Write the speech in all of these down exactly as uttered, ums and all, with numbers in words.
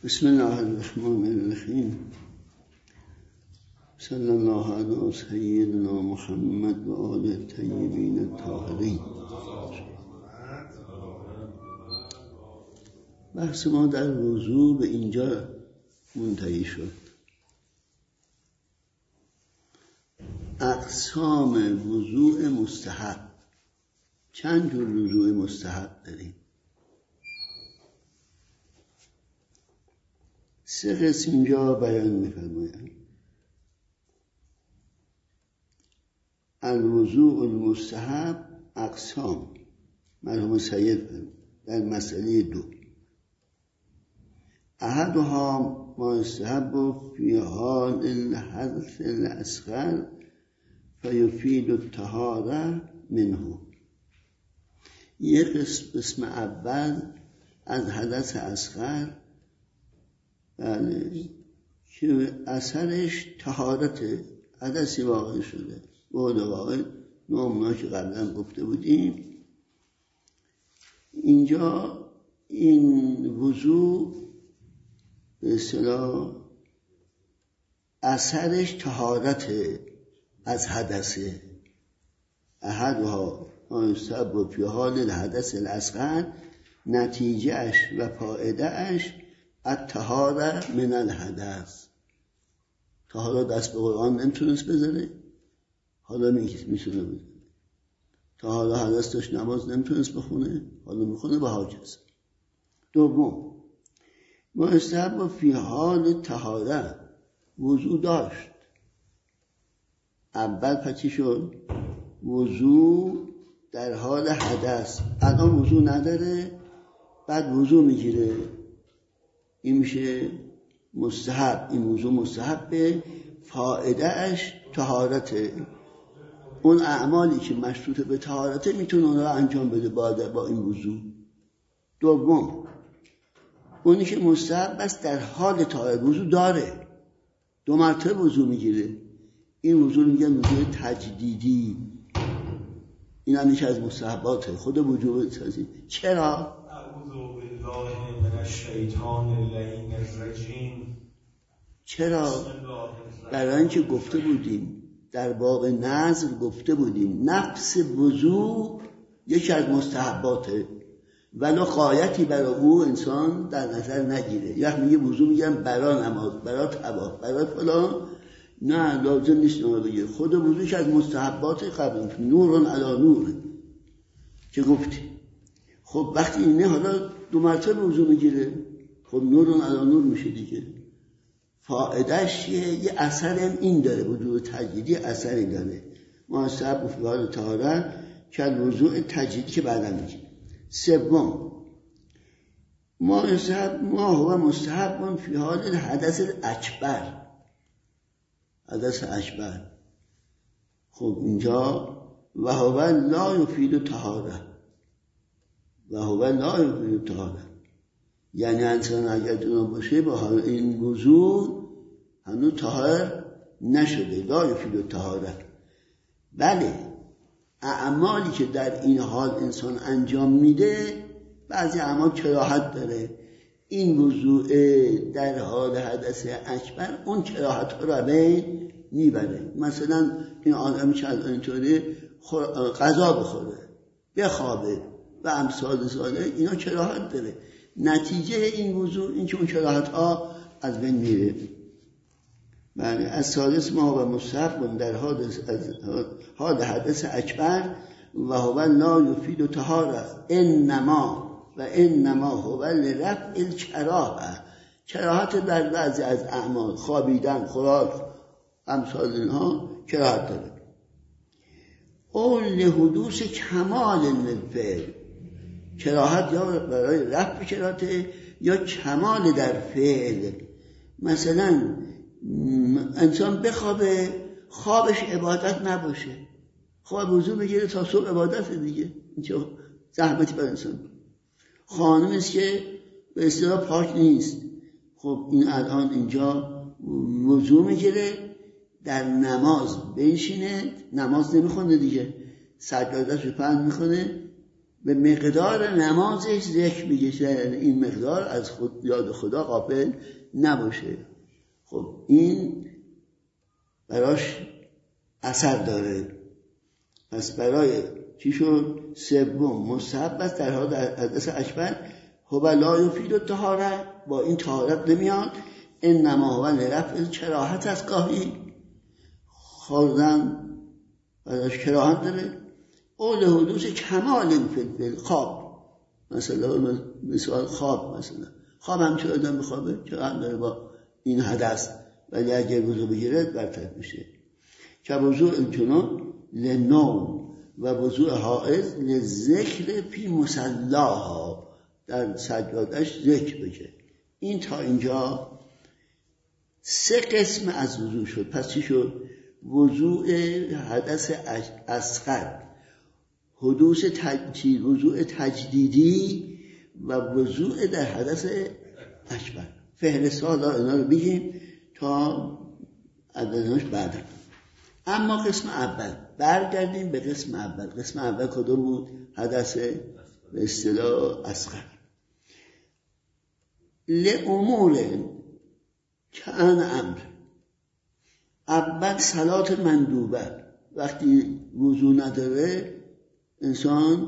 بسم الله الرحمن الرحیم. صلی الله علی سیدنا محمد و آل الطیبین الطاهرین. بحث ما در وضو به اینجا منتهی شد. اقسام وضوء مستحب. چند جور وضوء مستحب داریم؟ سه قسم اینجا بیان می‌فرمایند. الوضوء المستحب اقسام. مرحوم سید در مسئله دو. احدها ما استحب فی حال الحدث الاصغر فیفید الطهاره منه. یک قسم اسم اول از حدث اصغر، بله، که اثرش طهارت، حدثی واقع شده. بود واقع نوعنا که قبلا گفته بودیم. اینجا این وضوع به اصطلاح اثرش طهارت از حدثه. احدها یستحب فی حال الحدث الاصغر، نتیجهش و فایدهش الطهاره من الحدث. طهاره دست به قرآن نمیتونست بذاره، حالا میتونه بذاره. طهاره حدث داشت، نماز نمیتونست بخونه، حالا میخونه به حاجز. دوم، ما استحب فی حال طهاره، وضو داشت. اول پچی شد وضو در حال حدث، الان وضو نداره، بعد وضو میگیره، این میشه مستحب. این وضو مستحبه، فایده اش طهارته. اون اعمالی که مشروط به طهارته میتونه اون رو انجام بده با, با این وضو. دوم، اونی که مستحب است در حال طهارت، وضو داره، دو مرتبه وضو میگیره، این وضو میگن وضو تجدیدی. این هم یکی از مستحباته، خود وجوب تجدید. چرا؟ اعوذ بالله من الشیطان اللعین الرجیم. چرا؟ برای اینکه گفته بودیم در باب نذر، گفته بودیم نفس وضو یکی از مستحباته، ولو غایتی برای او انسان در نظر نگیره. یا میگه وضو میگن برای نماز، برای طواف، برای فلان، نه لازم نیست نماز بگیره. خود وضوش از مستحبات قبل، نورون علی نور که گفتی. خب وقتی اینه حالا دو مرتبه وضو میگیره، خب نورون علی نور میشه دیگه. فایدهش یه اثر هم این داره، وضو تجدیدی اثری داره. ما استحب فی حال طهاره که وضو تجدیدی که بعدا میگه. سوم، ما استحب ما هو مستحب فی حال الحدث الاکبر، حدث اکبر. خب اینجا و هو لا یفید طهاره، و هو لا یفید طهاره، یعنی انسان اگر دونه باشه با حال این وضو هنوز طاهر نشده، لا یفید طهاره. بله، اعمالی که در این حال انسان انجام میده، بعضی اعمال کراهت داره. این وضوء در حال حدث اکبر اون کراهت رو بین میبره. مثلا این آدمی که از اینطوری غذا بخوره، بخوابه و امثال ساله، اینا کراهت داره. نتیجه این وضوء این که اون کراهت ها از بین میره. بله. از ثالث ما و مستحب در حال حال حدث اکبر و هو لا یفید طهاره، انما و انما هو لرفع الکراهه. کراهت در بعضی از اعمال، خوابیدن، خوراک، امثال اینها کراهت داره. او لحدوث کمال الفعل، کراهت یا برای رفع کراهت یا کمال در فعل. مثلا انسان بخوابه، خوابش عبادت نباشه، خواب وضو بگیره تا صبح عبادت دیگه، اینجا زحمتی بر انسان. خانمی است که به اصطلاح پاک نیست، خب این الان اینجا وضو میگیره، در نماز بنشینه، نماز نمیخونه دیگه، سجاده‌شو پهن میکنه، به مقدار نمازش ذکر میگه، یعنی این مقدار از خود یاد خدا غافل نباشه. خب این براش اثر داره. پس برای چی شد؟ سوم مستحب است در حال حدث اکبر هو لا یفید الطهاره، با این طهارت نمیاد. انما هو لرفع کراهت است، گاهی خوردن براش کراهت داره. او لحدوث کمال فی خواب، مثلا مثال خواب، مثلا خواب هم چه آدم بخوابه چقدر داره با این حدث، ولی اگر وضو بگیرد برطرف میشه. که وضوء الجنوب لنوم و وضوء حائض لذکر فی مصلاها، در سجادش ذکر بشه. این تا اینجا سه قسم از وضوء شد. پس چی شد؟ وضوء حدث اصغر، حدوث تجدید، وضوء تجدیدی و وضوء در حدث اکبر. فهرست ها اینا رو بگیم تا عددناش بعدا. اما قسم اول، برگردیم به قسم اول. قسم اول کدوم بود؟ حدث به اصطلاح اصغر. لامور کان امر، اول صلات مندوبه، وقتی وضو نداره انسان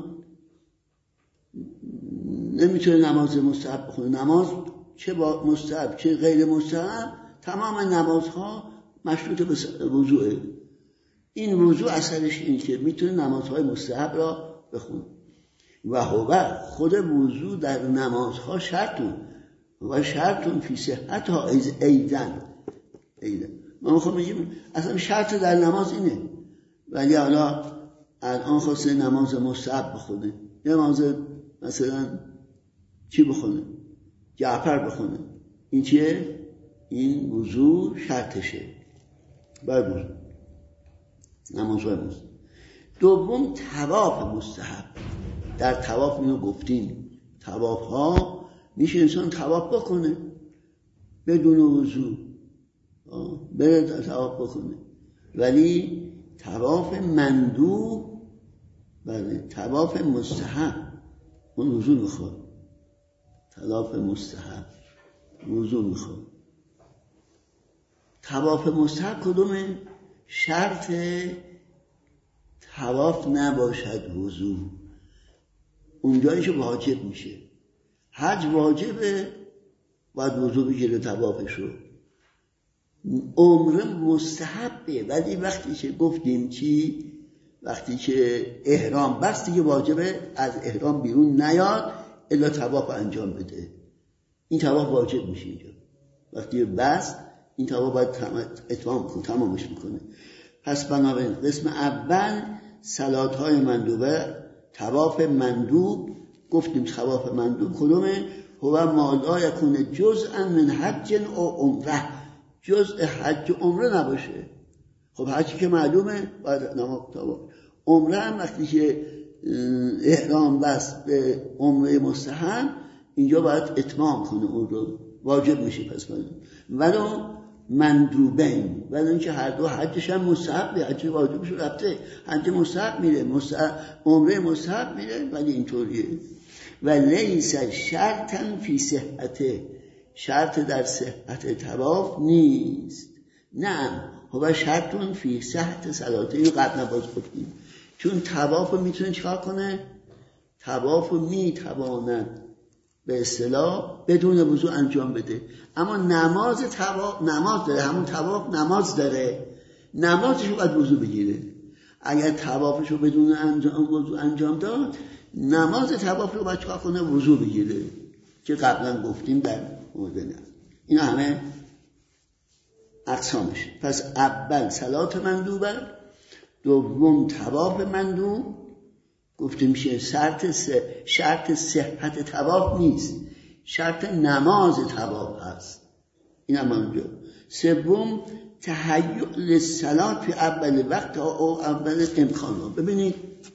نمیتونه نماز مستحب بخونه. نماز چه با مستحب چه غیر مستحب، تمام نمازها مشروط به وضوئه. این وضو اثرش این که میتونه نمازهای مستحب را بخونه. و هو خود وضو در نمازها شرطون و شرطون فی صحتها ایدن ایدن ما میخوام بگیم اصلا شرط در نماز اینه، ولی حالا الان خواسته نماز مستحب بخونه، نماز مثلا چی بخونه؟ جعفر بخونه. این چیه؟ این وضو شرطشه بر وضو نمازهای مستحب. دوم طواف مستحب. در طواف اینو گفتیم، طواف ها میشه انسان طواف بکنه بدون وضو، بره طواف بکنه، ولی طواف مندوب، بله طواف مستحب اون وضو میخواد. طواف مستحب وضو میخواد. طواف مستحب کدومه؟ شرط طواف نباشد وضو، اونجایش واجب میشه. حج واجبه باید وضو بگیره طوافشو. عمره مستحبه، ولی وقتی که گفتیم چی؟ وقتی که احرام بس دیگه واجبه از احرام بیرون نیاد الا طواف انجام بده. این طواف واجب میشه اینجا. وقتی بس این طواف باید اتمام کنه، تمامش میکنه. پس بنابراین قسم اول صلات های مندوبه، طواف مندوب. گفتیم طواف مندوب کدومه؟ هو ما لا یکون جزءا من حج او عمره، جزء حج و عمره نباشه. خب حجی که معلومه باید نماز طواف. عمره هم وقتی که احرام بس به عمره مستحب اینجا باید اتمام کنه، اون رو واجب میشه. پس ولو مندوبین، ولی اینکه هر دو حجش هم مستحب، حج واجبش رفته، حج مستحب میره، مستحب عمره مستحب میره، ولی اینطوریه. و لیس شرطا فی صحته، شرط در صحت طواف نیست. نه هو شرطون فی صحت صلاته. این قبل نباز گفتیم، چون طواف میتونه چیکار کنه؟ طواف میتواند به اصطلاح بدون وضو انجام بده، اما نماز طواف نماز داره، همون طواف نماز داره، نمازشو باید وضو بگیره. اگر طوافشو بدون انجام وضو انجام داد، نماز طواف رو باید چیکار کنه؟ وضو بگیره، که قبلا گفتیم در مورد نه. اینا همه اقسامش. پس اول صلات مندوبه، دوم طواف مندوب. گفتیم میشه شرط سه شرط صحت طواف نیست، شرط نماز طواف هست. این هم اونجا. سوم تهیؤ للصلات فی اول وقت او اول امکان. ببینید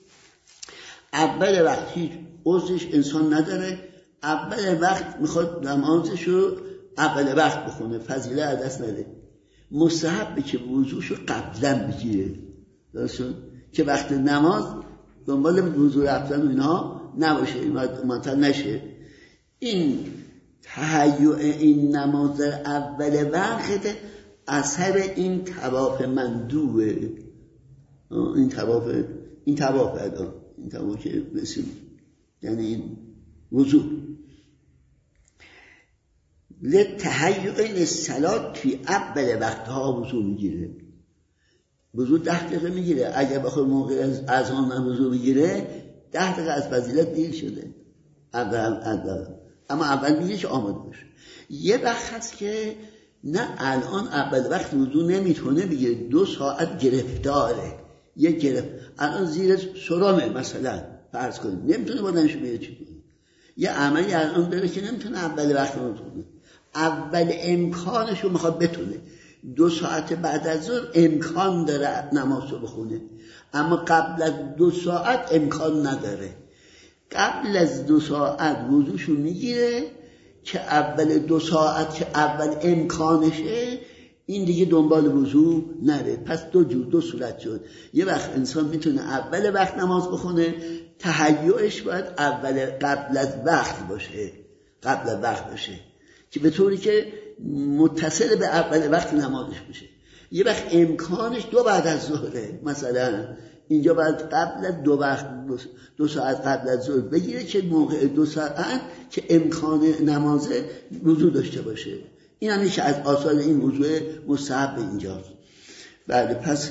اول وقت هیچ عذرش انسان نداره، اول وقت میخواد نمازشو اول وقت بخونه، فضیله عدس نده. مستحبه که وضوشو قبلا بگیره، درسته؟ که وقت نماز دنبال وضو رفتن و اینها نباشه، معطل نشه. این تهیع این نماز اول وقت اثر این طواف مندوبه. این طواف این طواف ادا این طواف که بسیم یعنی این وضوع لتهیع للصلاه توی اول وقتها وضوع میگیره. وضوع ده دقیقه میگیره. اگر بخواد موقع از اذان هم وضوع بگیره ده دقیقه از فضیلت دیر شده اول اول اما اول میگه که آماده باشه. یه وقت هست که نه الان اول وقت وضوع نمیتونه بگیره، دو ساعت گرفتاره، یه گرفت الان زیر سرامه مثلا فرض کنید نمیتونه بدنش بیاره چی کنه، یه عملی الان داره که نمیتونه اول وقت وضوع کنه، اول امکانشو میخواد بتونه دو ساعت بعد از ظهر امکان داره نماز رو بخونه، اما قبل از دو ساعت امکان نداره. قبل از دو ساعت وضوشو میگیره که اول دو ساعت که اول امکانشه این دیگه دنبال وضو نره. پس دو جور دو صورت شد. یه وقت انسان میتونه اول وقت نماز بخونه، تهیعش باید اول قبل از وقت باشه، قبل از وقت باشه که به طوری که متصل به اول وقت نمازش بشه. یه وقت امکانش دو بعد از ظهره، مثلا اینجا باید قبل از دو وقت دو ساعت قبل از ظهر بگیره که موقع دو ساعت که امکان نماز وضو داشته باشه. این هم میشه از آثار این وضو مستحب اینجاست. بله، پس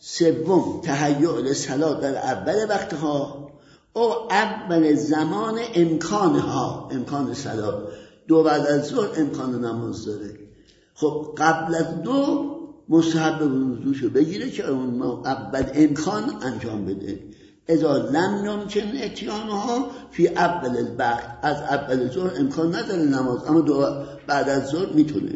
سوم تهیع للصلاة در اول وقتها او اول زمان امکانها، امکان صلاة دو بعد از ظهر امکان نماز داره. خب قبل از دو مستحب وضوشو بگیره که اون اول امکان انجام بده. اذا لم یمکن اتیانها فی اول الوقت، از اول ظهر امکان نداره نماز اما دو بعد از ظهر میتونه.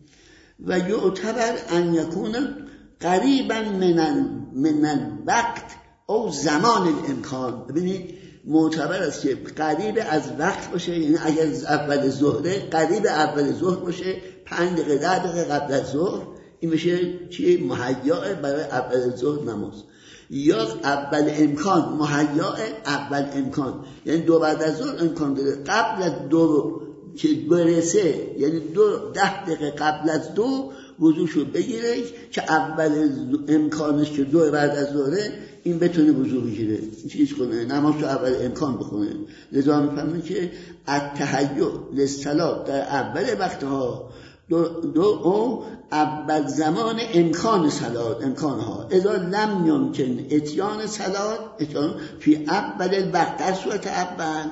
و یعتبر ان یکون قریبا من من الوقت او زمان الامکان. ببینید معتبر است که قریب از وقت باشه، یعنی اگر اول ظهره قریب اول ظهر باشه، پنج دقیقه ده دقیقه قبل از ظهر، این میشه چی؟ مهیّا برای اول ظهر نماز. یا اول امکان، مهیّا اول امکان، یعنی دو بعد از ظهر امکان داره. قبل از دو که برسه، یعنی دو ده دقیقه قبل از دو وضوشو بگیره که اول امکانش که دو بعد از ظهره این بتونه وضو بگیره، چیز کنه، نماز تو اول امکان بخونه. لذا میفهمه که التهیع للصلاة در اول وقتها دو, دو او اول زمان امکان صلاة، امکانها. اذا لم یمکن اتیان صلاة اتیان فی اول الوقت، در صورت اول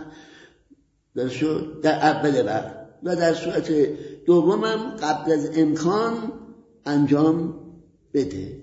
در, در اول وقت، و در صورت دومم قبل از امکان انجام بده.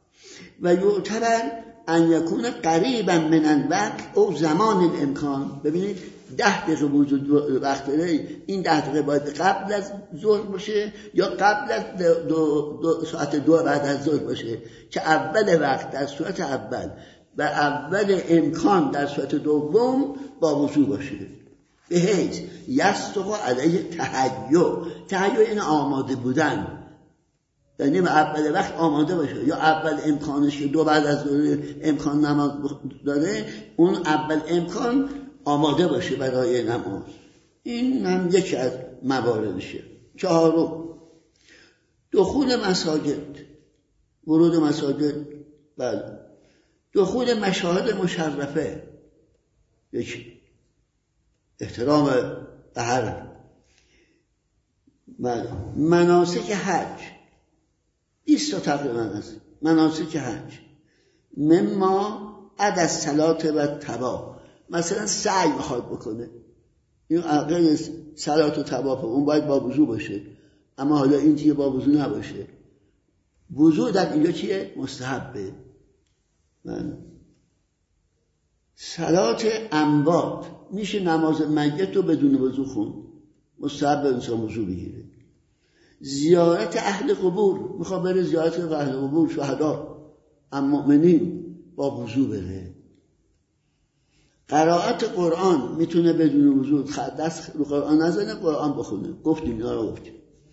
و یعتبر ان یکون قریبا من الوقت او زمان الامکان. ببینید ده دقیقه وجود وقت داره، این ده دقیقه باید قبل از ظهر باشه یا قبل از دو, دو ساعت دو بعد از ظهر باشه که اول وقت در صورت اول و اول امکان در صورت دوم با وضو باشه. به هیچ یستقو علیه تهیع. تهیع این آماده بودن، یعنی اول وقت آماده باشه، یا اول امکانش که دو بعد از ظهر امکان نماز داره، اون اول امکان آماده باشه برای نماز. این هم یکی از مواردشه. چهارم دخول مساجد، ورود مساجد. بله، دخول مشاهد مشرفه، یکی احترام حرم. بله، مناسک حج بیست تا تقریبا هست. مناسک حج مما عد الصلاة و طواف، مثلا سعی میخواد بکنه، این غیر صلات و طواف، اون باید با وضو باشه، اما حالا این چیه با وضو نباشه. وضو در اینجا چیه؟ مستحبه. من صلات اموات میشه نماز میت رو بدون وضو خون، مستحب انسان وضو بگیره. زیارت اهل قبور، میخواد بره زیارت اهل قبور، شهدا اما مؤمنین، با وضو بره. قرائت قرآن میتونه بدون وضو، دست رو قرآن نزنه، قرآن بخونه. گفتیم اینا رو گفتیم.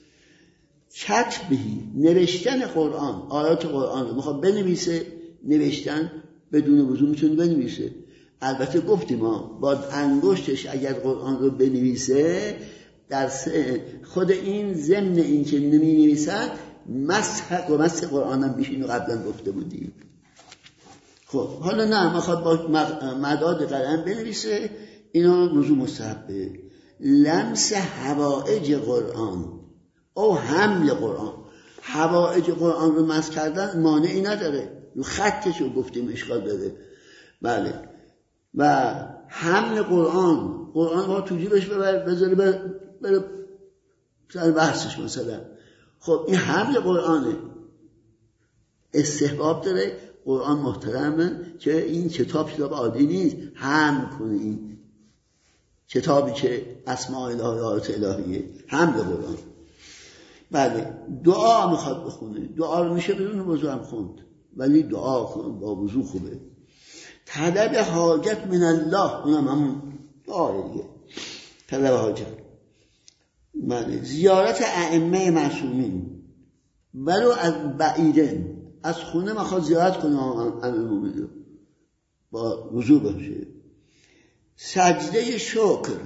کتبی، نوشتن قرآن، آیات قرآن رو میخواد بنویسه، نوشتن بدون وضو میتونه بنویسه. البته گفتیم ما با انگشتش اگر قرآن رو بنویسه در خود این ضمن این که نمی نویسد مسح و مسح قرآن هم میشه، اینو قبلا گفته بودیم. خب حالا نه میخواد با مداد قلم بنویسه، اینا وضو مستحبه. لمس حوائج قرآن او حمل قرآن، حوائج قرآن رو مس کردن مانعی نداره، رو خطش رو گفتیم اشکال داره. بله. و حمل قرآن، قرآن با تو جیبش ببر بذاری بره بره سر بحثش مثلا. خب این حمل قرآنه، استحباب داره. قرآن محترمه که این کتاب کتاب عادی نیست، حمل کنه این کتابی که اسماء الهی آیات الهیه، حمل قرآن. بله. دعا میخواد بخونه، دعا رو میشه بدون وضو هم خوند، ولی دعا با وضو خوبه. طلب حاجت من الله، اونم همون دعا دیگه، طلب حاجت. بله. زیارت ائمه معصومین ولو از بعیدن، از خونه میخواد زیارت کنه امام با وضو باشه. سجده شکر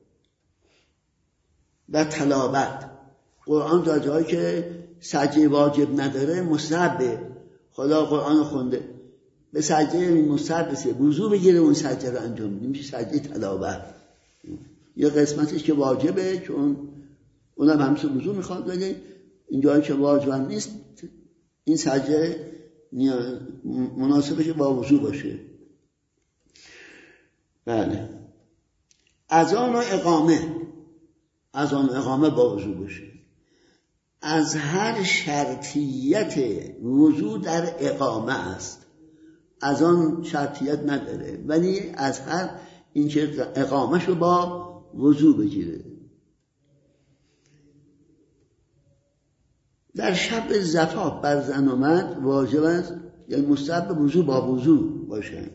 و تلاوت، قرآن در جایی که سجده واجب نداره مستحبه، خدا قرآن خونده به سجده این مستحب بسیه، وضو بگیره اون سجده رو انجام میده، میشه سجده تلاوت. یه قسمتش که واجبه چون اونم همسه وضو میخواد، ولی این جایی که واجب نیست این سجده مناسبش با وضو باشه. بله. اذان و اقامه، اذان و اقامه با وضو باشه. از هر شرطیت وضو در اقامه است، اذان شرطیت نداره، ولی از هر این که اقامهش رو با وضو بگیره. در شب زفاف بر زن و مرد واجب است، یعنی مستحب وضو با وضو باشه.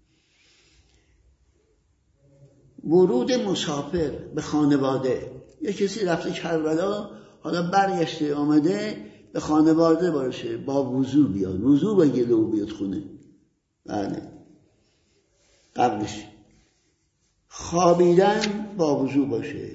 ورود مسافر به خانواده، یه کسی رفته کربلا حالا برگشته آمده به خانواده باشه، با وضو بیاد، وضو بگیره و بیاد خونه. بله. قبلش خوابیدن با وضو باشه.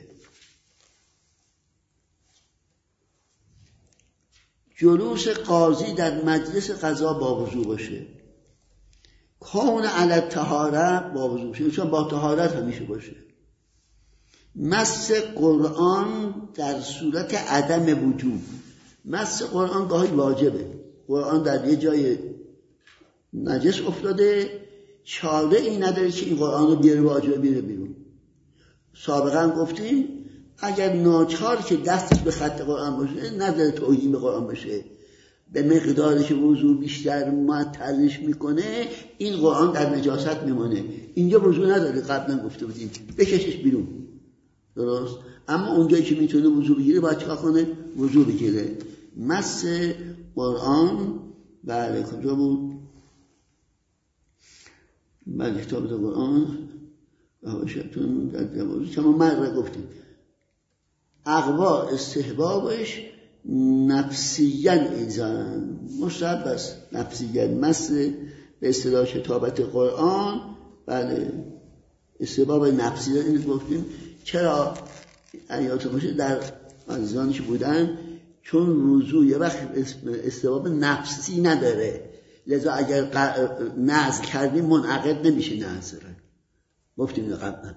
جلوس قاضی در مجلس قضا با وضو باشه. کون علی الطهاره با وضو باشه، چون با طهارت همیشه باشه. مس قرآن در صورت عدم وجود، مس قرآن گاهی واجبه، قرآن در یه جای نجس افتاده، چاره این نداره که این قرآن رو بیاره واجبه بیاره بیرون. سابقا گفتیم اگر ناچار که دستش به خط قرآن باشه نداره توهین به قرآن باشه، به مقداری که وضو بیشتر معطلش میکنه این قرآن در نجاست میمونه. اینجا وضو نداره، قبلا گفته بودیم بکشش بیرون، درست؟ اما اونجایی که میتونه وضو بگیره باید چیکار کنه؟ وضو بگیره. مس قرآن. بله. کجا بود؟ بله. کتاب قرآن هاشتون در دوازده چما مرد گفتیم. اقوا استحبابش نفسیاً ایزان مستحب است، نفسیاً مس به اصطلاح کتابت قرآن. بله. استحباب نفسی این گفتیم. چرا آیات باشه در عزیزانی که بودن، چون وضو یه وقت استحباب نفسی نداره، لذا اگر نذر کردیم منعقد نمیشه نذر. گفتیم قبلا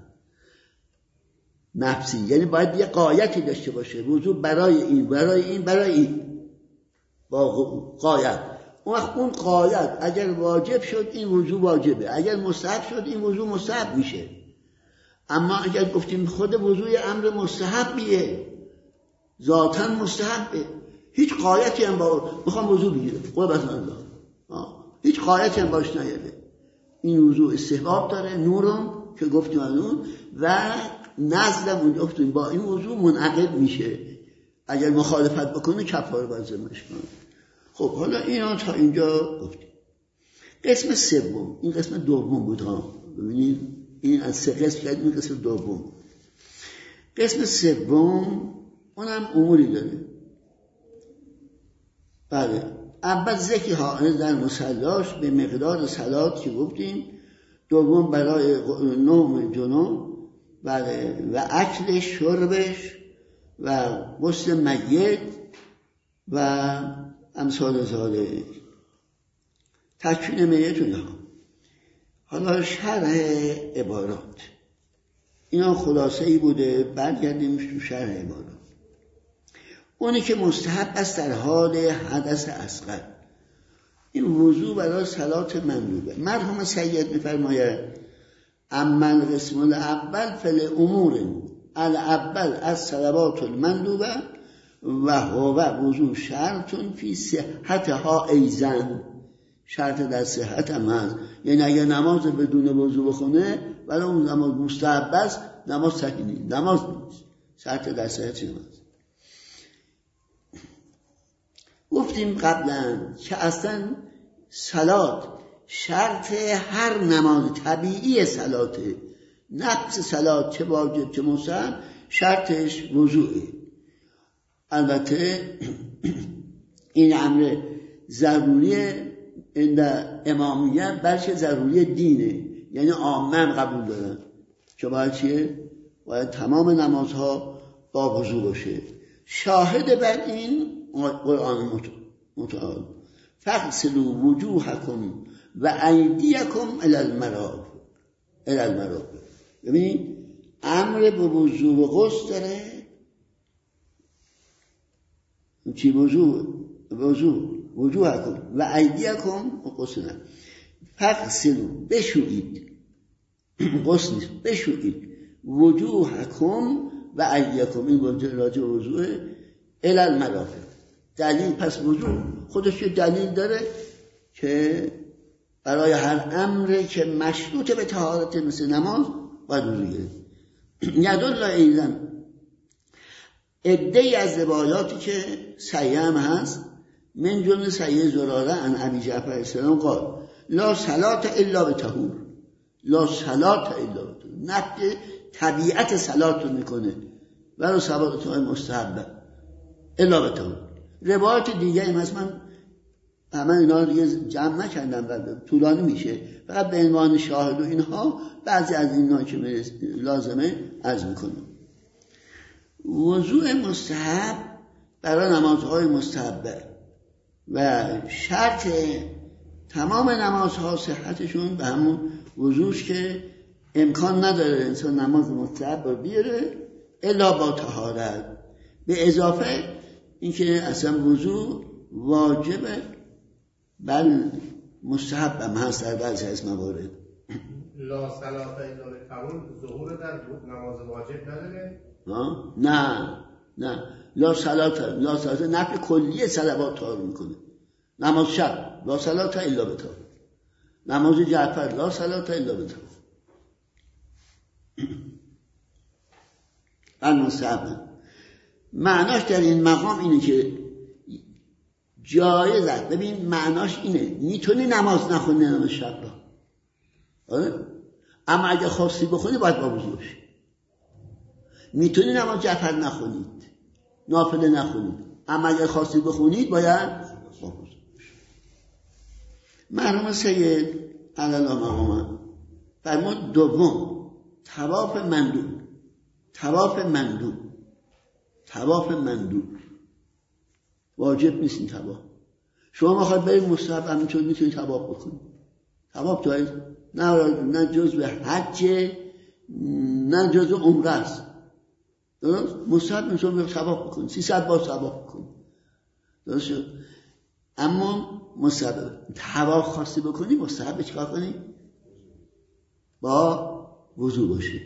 نفسی یعنی باید یه قایتی داشته باشه، وضو برای این برای این برای این با قایت. اون وقت اون قایت اگر واجب شد این وضو واجبه، اگر مستحب شد این وضو مستحب میشه. اما اگر گفتیم خود وضوی امر مستحبیه، ذاتاً مستحبه، هیچ قایتی هم با میخوام وضو بگیره قربت الله، هیچ قایتی هم باش نیاره، این وضو استحباب داره، نورم که گفتیم اون و نزدم اونجا گفتیم با این وضو منعقد میشه، اگر مخالفت بکنه کفاره باید ذمه‌اش کنه. خب حالا اینا تا اینجا گفتیم. قسم سوم، این قسم دوم بود ها، ببینید این از سه قسم شد، این قسم دوم. قسم سوم اونم اموری داره. بله. اول ذکر حائض در مصلاش به مقدار صلات که گفتیم دوم برای نوم جنوب، بله، و اکل شربش و غسل میت و امثال ذالک، تکفین میت اونها. حالا شرح عبارات، اینا خلاصه ای بوده، برگردیم تو شرح عبارات. اونی که مستحب است در حال حدث اصغر، این وضو برای صلات مندوبه. مرحوم سید میفرماید اما القسم الاول فل امور الاول از صلوات المندوبه و هو وضو شرطون فی صحتها ایزن، شرط در صحت هم هست. یعنی اگر نماز بدون وضو بخونه ولی اون نماز مستحب است، نماز صحیح نیست، نماز نیست، شرط در صحت هم هست. گفتیم قبلا که اصلا صلات شرط هر نماز طبیعی، صلات نفس صلات چه واجب چه مستحب شرطش وضوعه. البته این امر ضروریه عند امامیه، بلکه ضروری دینه، یعنی عامه قبول دارن که باید چیه؟ باید تمام نمازها با وضو باشه. شاهد بر این قرآن متعال فاغسلوا وجوهکم و ایدیکم الی المرافق الی المرافق. ببین امر به وضو و غسل داره. چی وضو؟ وضو وجوهکم و ایدیکم غسل، فاغسلوا بشویید، غسل نیست، بشویید، وجوهکم و ایدیکم، این راجع به وضوء، الی المرافق. دلیل پس وضو خودش دلیل داره که برای هر امری که مشروط به طهارت مثل نماز باید وضو گیره. یدل ایضا عده‌ای از روایاتی که صحیح هم هست، من جمله صحیح زراره عن ابی جعفر السلام قال لا صلاة الا بطهور، لا صلاة الا بطهور، نفی طبیعت صلات رو میکنه ولو صلات مستحبه الا بطهور. روایت دیگه این هست، من همه اینا رو دیگه جمع نکردم، طولانی میشه، فقط به عنوان شاهد و اینها بعضی از اینا که لازمه عرض میکنم. وضوء مستحب برای نمازهای مستحبه و شرط تمام نمازها صحتشون به همون وضوش که امکان نداره انسان نماز مستحب رو بیاره الا با طهارت، به اضافه اینکه اصلا وضو واجبه بل مستحب هم هست در بعضی از موارد. لا صلاة الا بطهور ظهور در نماز واجب نداره؟ نه نه لا صلاة، لا صلاة نفی کلیه صلوات طهار میکنه. نماز شب لا صلاة الا بطهور، نماز جعفر لا صلاة الا بطهور، بل مستحب. معناش در این مقام اینه که جایز است. ببین معناش اینه میتونی نماز نخونی نماز شب را، آره؟ اما اگه خواستی بخونی باید با وضو باشی. میتونی نماز جعفر نخونید، نافله نخونید، اما اگه خواستی بخونید باید با وضو باشی. مرحوم سید علی مقام فرمود دوم طواف مندوب، طواف مندوب طواف مندوب واجب نیست. این طواف شما میخواید برید مستحب همینطور میتونید طواف بکنید، طواف جایز نه، نه جزء حج نه جزء عمره است، درست؟ مستحب میتونید برید طواف بکنید، سیصد بار طواف بکنید، درست شد؟ اما مستحب طواف خواستی بکنی مستحب چیکار کنی؟ با وضو باشید.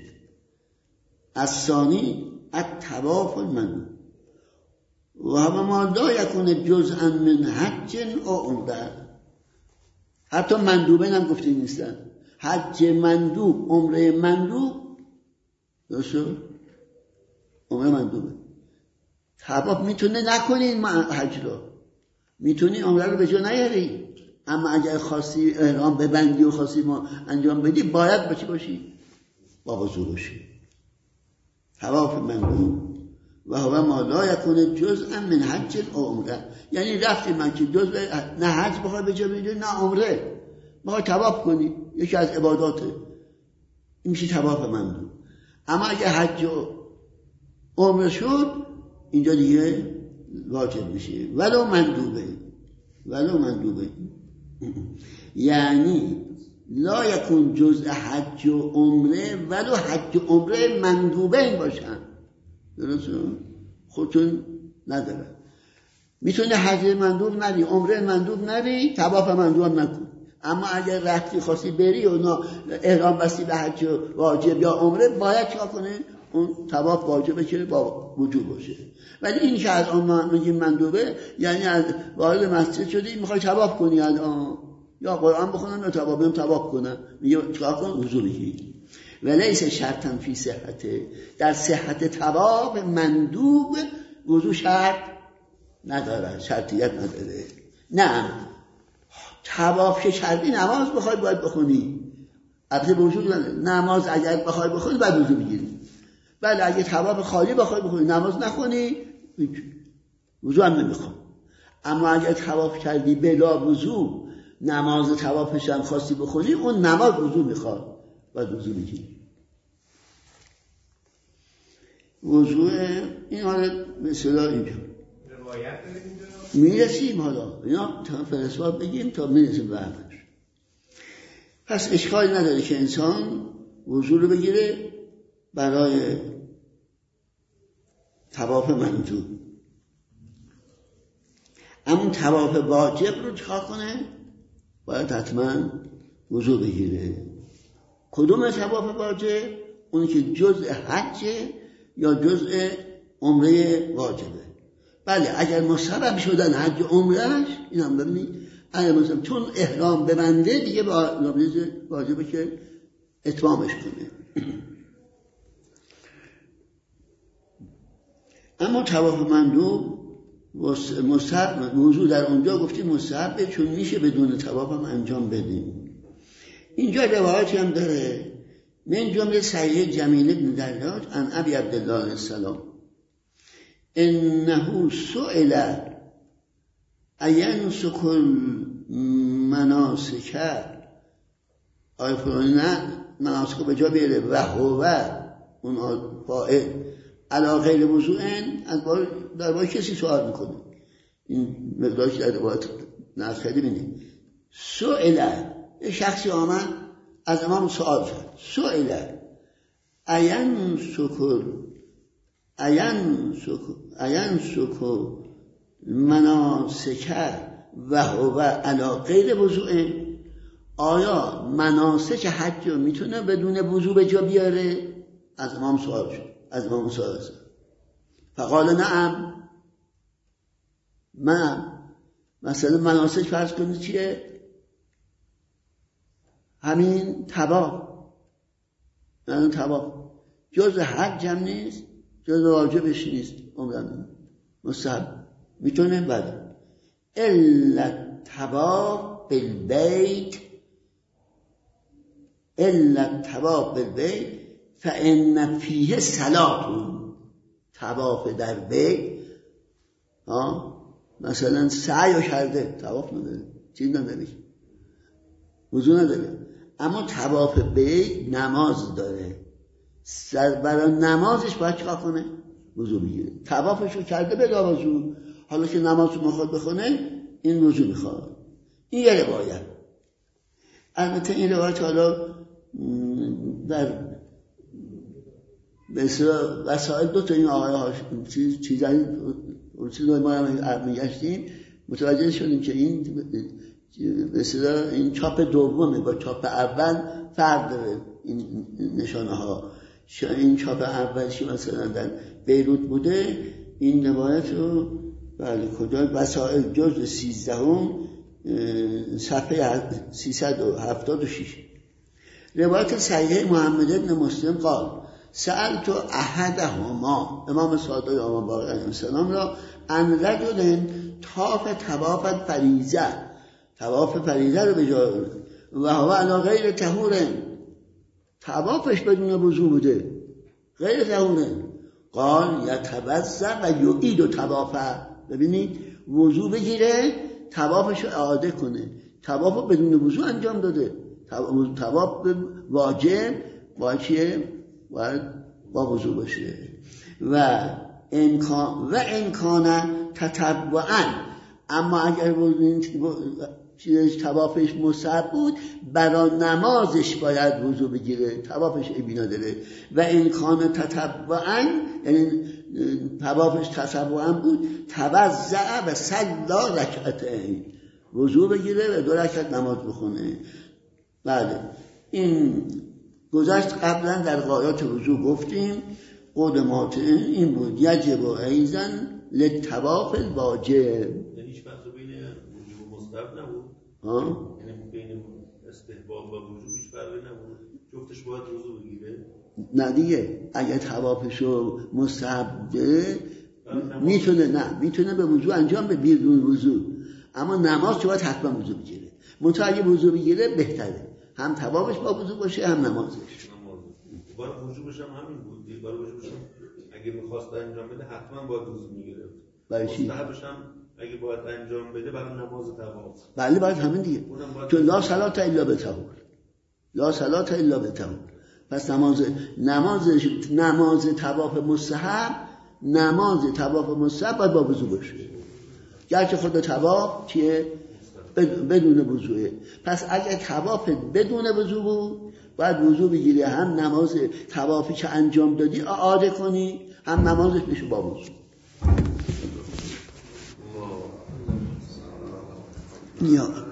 الثانی الطواف المندوب و همه ما لا یکون جزءا من حج او عمره. حتی مندوبه هم گفته نیستن، حج مندوب، عمره مندوب، درست؟ عمره مندوبه. طواف میتونه نکنی این حج رو، میتونی عمره رو به جا نیاری، اما اگر خواستی احرام ببندی و خواستی ما انجام بدی باید با چی باشی؟ با وضو باشی. طواف مندوب و هو ما لا یکون جزءا من حج او عمره، یعنی رفتی مکه جزء نه حج بخوای به جا بیاری نه عمره، میخوای طواف کنی، یکی از عباداته، این میشه طواف مندوب. اما اگه حج و عمره شد اینجا دیگه واجب میشه، ولو مندوبه، ولو مندوبه. یعنی لا یکون جزء حج و عمره ولو حج و عمره مندوبه باشن. درسته؟ خودتون نداره، میتونه حج مندوب نری، عمره مندوب نری، طواف مندوب هم نکن. اما اگر رفتی خواستی بری و احرام بستی به حج واجب یا عمره، باید چیکار کنه؟ اون طواف واجبه که با وجوب باشه. ولی این که از آن میگیم مندوبه، یعنی از وارد مسجد شدی میخوای طواف کنی الان، یا قرآن بخونم یا طواف بیم طواف کنم، میگه چیکار کن؟ وضو بگیر. ولیس شرطا فی صحت، در صحت طواف مندوب وضو شرط نداره، شرطیت نداره. نه طواف که کردی نماز بخوای باید بخونی، البته وجود نماز اگر بخوای بخونی باید وضو بگیری. بله اگه طواف خالی بخوای بخونی نماز نخونی وضو هم نمیخوام. اما اگر طواف کردی بلا وضو، نماز طوافش هم خواستی بخونی، اون نماز وضو میخواد، باید وضو بگیری. وضو این حالا مثلا اینجا میرسیم، حالا اینا تا فرسوات بگیم تا میرسیم به همش. پس اشکال نداره که انسان وضو رو بگیره برای طواف مندوب. اما طواف واجب رو چکار کنه؟ باید حتما وضو بگیره. کدوم طواف واجب؟ اونی که جزء حجه یا جزء عمره واجبه. بله اگر مسبب شدن حج عمرهش، این هم ببینید اگر مثلا چون احرام ببنده دیگه واجبه که اتمامش کنه. اما طواف مندوب مستحب، موضوع در اونجا گفتیم مستحبه، چون میشه بدون طواف هم انجام بدیم. اینجا روایتی هم داره من جمله صحیح جمیل بن دراج عن ابی عبدالله علیه السلام انه سئل اینسک المناسک، آیه فرانی نه مناسک به جا بیاره و هو اون فاعل علا غیر وضوئن، از در باید کسی سوال میکنه. این مقداری که در روایت نقل خیلی بینید سئل، یه شخصی آمد از امام سوال کرد، سئل اینسک اینسک مناسک و هو علا غیر وضوئن، آیا مناسک حج رو میتونه بدون وضو به جا بیاره؟ از امام سوال شد، از امام سوال شد. فقال نعم، من مثلا مناسک فرض کنید چیه؟ همین طواف، همین طواف جز حج هم نیست، جز واجبش نیست، عمرم مستحب میتونه. بله الا طواف بالبیت، الا طواف بالبیت فان فیه صلاه، طواف در بیت ها مثلا سعی کرده، طواف نداره، چیز نداره، وضو نداره، اما طواف بیت نماز داره، برای نمازش باید چیکار کنه؟ وضو بگیره. طوافش رو کرده بلا وضو، حالا که نماز رو میخواد بخونه این وضو میخواد. این یه روایت. البته این روایت حالا در مثلا وسائل دو تا این آقای هاش چیز چیزایی چیزایی ما هم میگشتیم متوجه شدیم که این مثلا این چاپ دومه با چاپ اول فرق داره. این نشانه ها این چاپ اولش مثلا در بیروت بوده، این روایت رو بله کجا وسائل جزء سیزدهم صفحه سیصد و هفتاد و شش. روایت صحیح محمد ابن مسلم قال سألت احدهما، امام صادق امام باقر علیه السلام را ان رجل طاف طواف فریضه، طواف فریضه رو به جا و هو علی غیر طهور، طوافش بدون وضو بوده، غیر طهور. قال یتوضا و یعید طوافه، ببینید وضو بگیره طوافش رو اعاده کنه، طواف رو بدون وضو انجام داده. طواف واجب با چیه؟ باید با وضو باشه. و امکان و امکان تطوعاً، اما اگر چیزش طوافش مستحب بود، برای نمازش باید وضو بگیره، طوافش ابینا داره. و امکان تطوعاً، یعنی طوافش تطوعاً بود، توضع و صلا رکعتین، وضو بگیره و دو رکعت نماز بخونه. بله این گذشت قبلا در غایات وضو گفتیم. قدمات این بود یجب و ایزن لطواف الواجب. یعنی هیچ فرق بین وجوب و مستحب نبود؟ ها؟ یعنی بین استحباب و وجوب هیچ فرقی نبود؟ جفتش باید وضو بگیره؟ نه دیگه، اگه طوافشو مستحبه میتونه، نه میتونه به وضو انجام به بدون وضو، اما نماز که باید حتما وضو بگیره. منتها اگه وضو بگیره بهتره، هم طوافش با وضو باشه هم نمازش. برای وجوبش هم همین بود. برای وجوبش هم اگه می‌خواست انجام بده حتما باید وضو میگیره. مستحبش هم اگه باید انجام بده برای نماز طواف. بله باید همین دیگه. تو لا صلات الا بطهور، لا صلات الا بطهور. پس نماز نمازش نماز طواف مستحب، نماز طواف مستحب باید با وضو باشه. گرچه خود طواف چیه؟ بدون وضوئه. پس اگه طواف بدون وضو بود باید وضو بگیری، هم نماز طوافی که انجام دادی اعاده کنی، هم نمازش بشه با وضو. یا